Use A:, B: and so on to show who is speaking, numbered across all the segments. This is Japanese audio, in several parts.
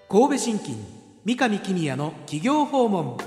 A: 神戸信金三上公也の企業訪問。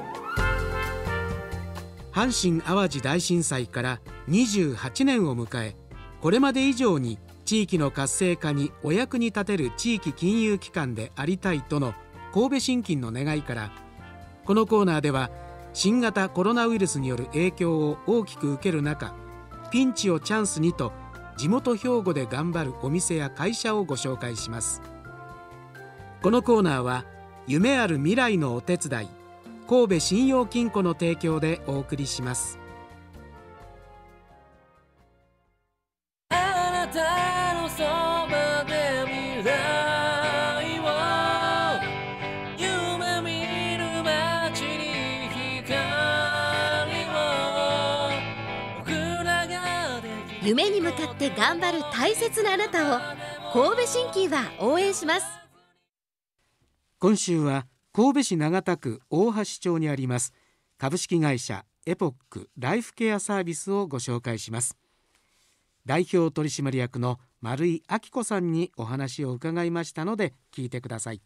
A: 阪神・淡路大震災から28年を迎え、これまで以上に地域の活性化にお役に立てる地域金融機関でありたいとの神戸信金の願いから、このコーナーでは新型コロナウイルスによる影響を大きく受ける中、ピンチをチャンスにと地元兵庫で頑張るお店や会社をご紹介します。このコーナーは夢ある未来のお手伝い、神戸信用金庫の提供でお送りします。
B: あなたのそばで未来を夢見る街に光を、僕らができる
C: 夢に向かって頑張る大切なあなたを神戸新規は応援します。
A: 今週は神戸市長田区大橋町にあります株式会社エポックライフケアサービスをご紹介します。代表取締役の丸井明子さんにお話を伺いましたので聞いてください。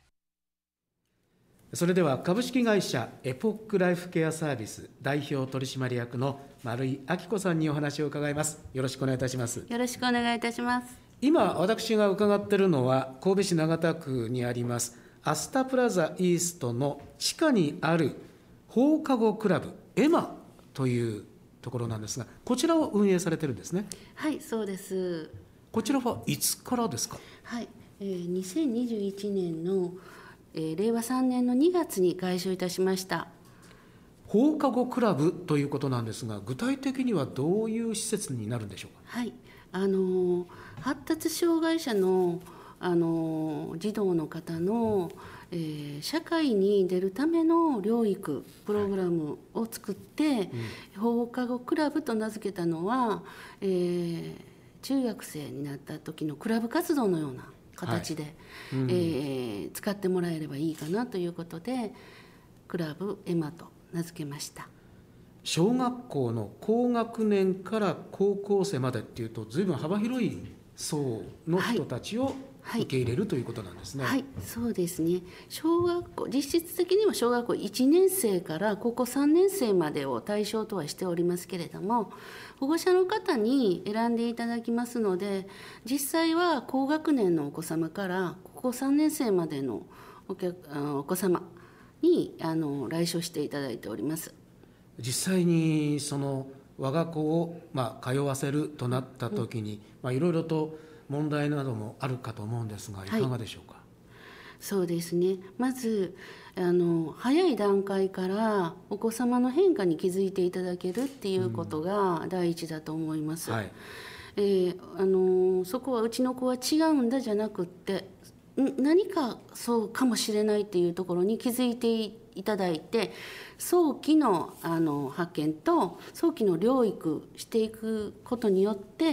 A: それでは株式会社エポックライフケアサービス代表取締役の丸井明子さんにお話を伺います。よろしくお願いいたします。
D: よろしくお願いいたします。
A: 今私が伺っているのは神戸市長田区にありますアスタプラザイーストの地下にある放課後クラブエマというところなんですが、こちらを運営されてるんですね。
D: はい、そうです。
A: こちらはいつからですか？
D: はい、2021年の、令和3年の2月に開所いたしました。
A: 放課後クラブということなんですが、具体的にはどういう施設になるんでしょうか？
D: はい、発達障害者の児童の方の、社会に出るための療育プログラムを作って、放課後クラブと名付けたのは、中学生になった時のクラブ活動のような形で、使ってもらえればいいかなということでクラブエマと名付けました。
A: 小学校の高学年から高校生までっていうと随分幅広い層の人たちを受け入れるということなんですね。
D: はい、そうですね。小学校、実質的には小学校1年生から高校3年生までを対象とはしておりますけれども、保護者の方に選んでいただきますので、実際は高学年のお子様から高校3年生までのお子様に来所していただいております。
A: 実際にその我が子を通わせるとなった時に、いろいろと問題などもあるかと思うんですが、いかがでしょうか？はい、
D: そうですね。まず早い段階からお子様の変化に気づいていただけるっていうことが第一だと思います。はい、そこはうちの子は違うんだじゃなくって、何かそうかもしれないっていうところに気づいていただいて、早期の発見と早期の療育していくことによって、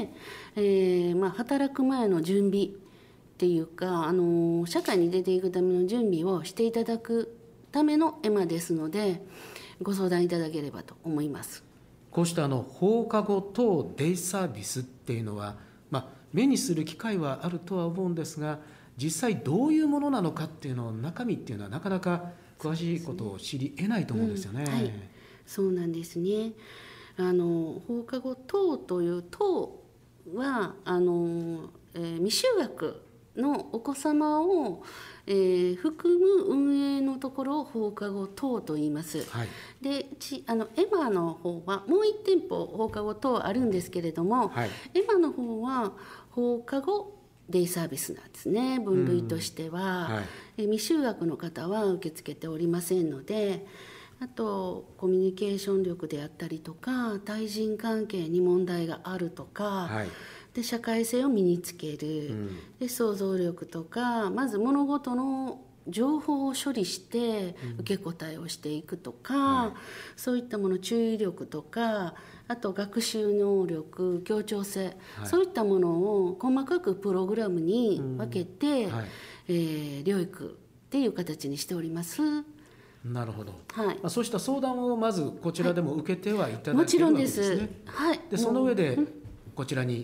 D: 働く前の準備っていうか、社会に出ていくための準備をしていただくためのエマですので、ご相談いただければと思います。
A: こうした放課後等デイサービスっていうのは、目にする機会はあるとは思うんですが、実際どういうものなのかっていうのを、中身っていうのはなかなか詳しいことを知り得ないと思うんですよね。
D: はい、そうなんですね。放課後等という等は未就学のお子様を、含む運営のところを放課後等と言います。はい、でエマの方はもう1店舗放課後等あるんですけれども、エマの方は放課後デイサービスなんですね。分類としては、未就学の方は受け付けておりませんので、あとコミュニケーション力であったりとか、対人関係に問題があるとか、で社会性を身につける、で想像力とか、まず物事の情報を処理して受け答えをしていくとか、そういったもの、注意力とか、あと学習能力、協調性、そういったものを細かくプログラムに分けて、療育っていう形にしております。
A: なるほど。そうした相談をまずこちらでも受けてはいただけるわけですね。
D: もちろんです。
A: でその上でこちらに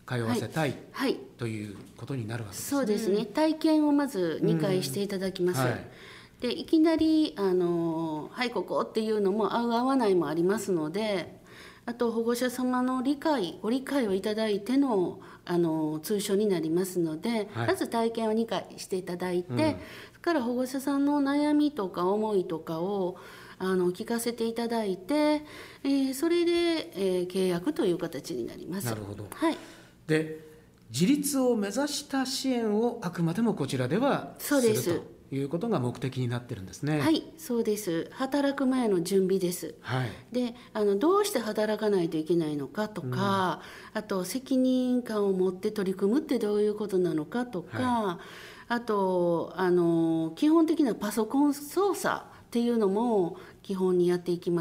A: 通わせたい、
D: はい、
A: ということになるわけですね。
D: そうですね。体験をまず2回していただきます。でいきなりはいここっていうのも合う合わないもありますので、あと保護者様のご理解をいただいての通所になりますので、まず体験を2回していただいて、それから保護者さんの悩みとか思いとかを聞かせていただいて、それで、契約という形になります。
A: なるほど。
D: はい、で
A: 自立を目指した支援をあくまでもこちらではするということが目的になってるんですね。
D: はい、そうです。働く前の準備です。
A: はい、
D: でどうして働かないといけないのかとか、あと責任感を持って取り組むってどういうことなのかとか、あと基本的なパソコン操作っていうのも基本にやっていきます。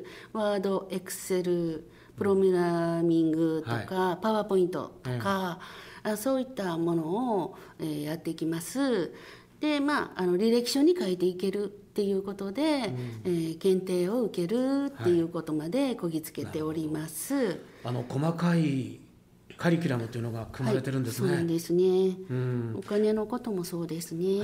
D: ワード、エクセル、プログラミングとか、パワーポイントとか、そういったものを、やっていきます。で履歴書に書いていけるっていうことで、検定を受けるっていうことまでこぎつけております。
A: 細かいカリキュラムというのが組まれてるんですね。
D: そうなんですね。お金のこともそうですね。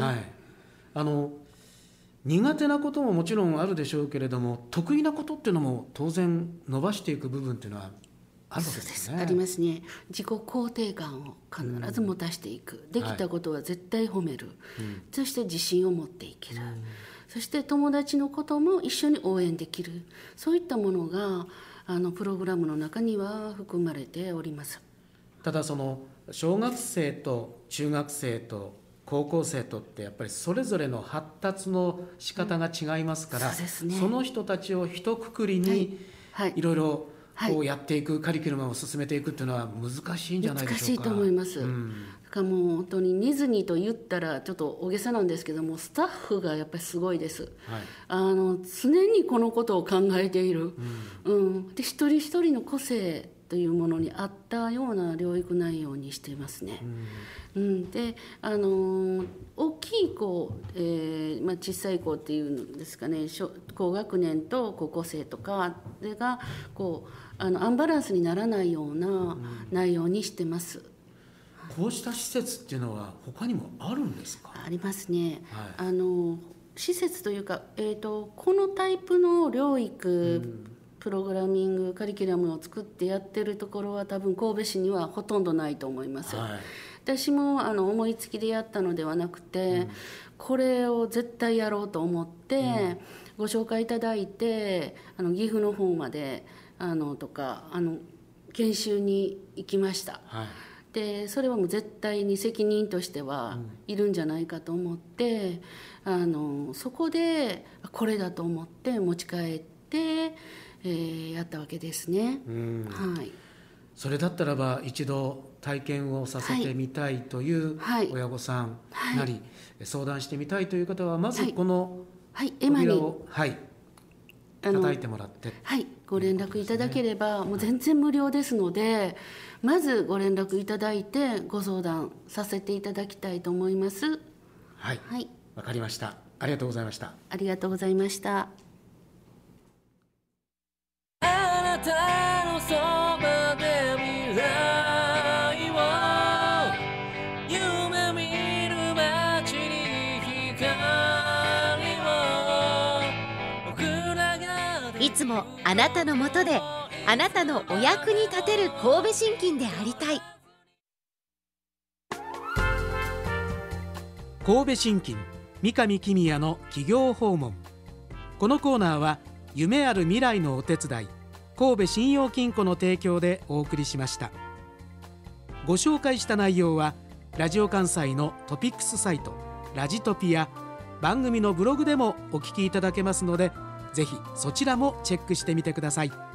A: 苦手なことももちろんあるでしょうけれども、得意なことっていうのも当然伸ばしていく部分っていうのはあるわけですね。
D: ありますね。自己肯定感を必ず持たしていく、できたことは絶対褒める、そして自信を持っていける、そして友達のことも一緒に応援できる、そういったものがプログラムの中には含まれております。
A: ただその小学生と中学生と高校生とってやっぱりそれぞれの発達の仕方が違いますから、その人たちを一括りにいろいろこうやっていく、カリキュラムを進めていくっていうのは難しいんじゃないでしょうか。
D: 難しいと思います。だからもう本当に寝ずにと言ったらちょっと大げさなんですけども、スタッフがやっぱりすごいです。常にこのことを考えている、で一人一人の個性というものに合ったような療育内容にしていますね。で大きい子、小さい子っていうんですかね、高学年と高校生とかそれがこうアンバランスにならないような内容にしてます。
A: こうした施設っていうのは他にもあるんですか？
D: ありますね。施設というか、このタイプの療育、プログラミングカリキュラムを作ってやってるところは多分神戸市にはほとんどないと思います。私も思いつきでやったのではなくて、これを絶対やろうと思って、ご紹介いただいて岐阜の方までとか研修に行きました。でそれはもう絶対に責任としてはいるんじゃないかと思って、そこでこれだと思って持ち帰って、やったわけですね。そ
A: れだったらば一度体験をさせてみたいという親御さんなり、相談してみたいという方はまずこの扉を叩いてもらって、
D: ご連絡いただければもう全然無料ですので、まずご連絡いただいてご相談させていただきたいと思います。
A: わかりました。ありがとうございました。
D: ありがとうございました。
B: あなたのそばで未来を夢見る街に光を僕らが
C: いつもあなたのもとであなたのお役に立てる神戸信金でありたい。
A: 神戸信金三上公也の企業訪問。このコーナーは夢ある未来のお手伝い神戸信用金庫の提供でお送りしました。ご紹介した内容はラジオ関西のトピックスサイトラジトピや番組のブログでもお聞きいただけますので、ぜひそちらもチェックしてみてください。